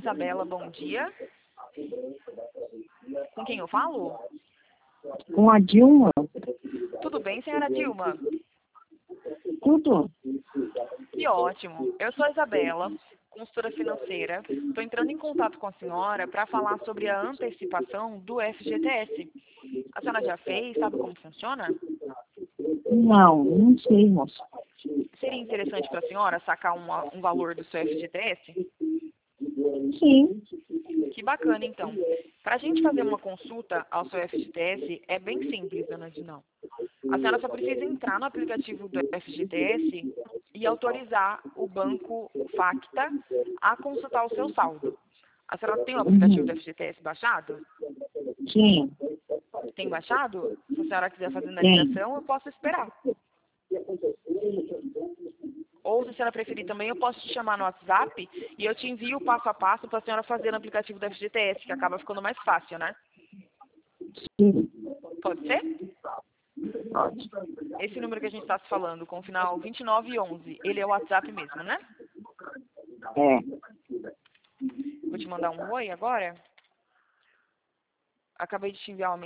Isabela, bom dia. Com quem eu falo? Com a Dilma? Tudo bem, senhora Dilma? Tudo. Que ótimo. Eu sou a Isabela, consultora financeira. Estou entrando em contato com a senhora para falar sobre a antecipação do FGTS. A senhora já fez? Sabe como funciona? Não sei, moça. Seria interessante para a senhora sacar um valor do seu FGTS? Sim. Que bacana, então. Para a gente fazer uma consulta ao seu FGTS, é bem simples, dona Dinão. A senhora só precisa entrar no aplicativo do FGTS e autorizar o banco Facta a consultar o seu saldo. A senhora tem o aplicativo do FGTS baixado? Sim. Tem baixado? Se a senhora quiser fazer na Tem. ligação, eu posso esperar. Ou, se a senhora preferir também, eu posso te chamar no WhatsApp e eu te envio o passo a passo para a senhora fazer no aplicativo do FGTS, que acaba ficando mais fácil, né? Sim. Pode ser? Pode. Esse número que a gente está se falando, com o final 2911, ele é o WhatsApp mesmo, né? É. Vou te mandar um oi agora. Acabei de te enviar uma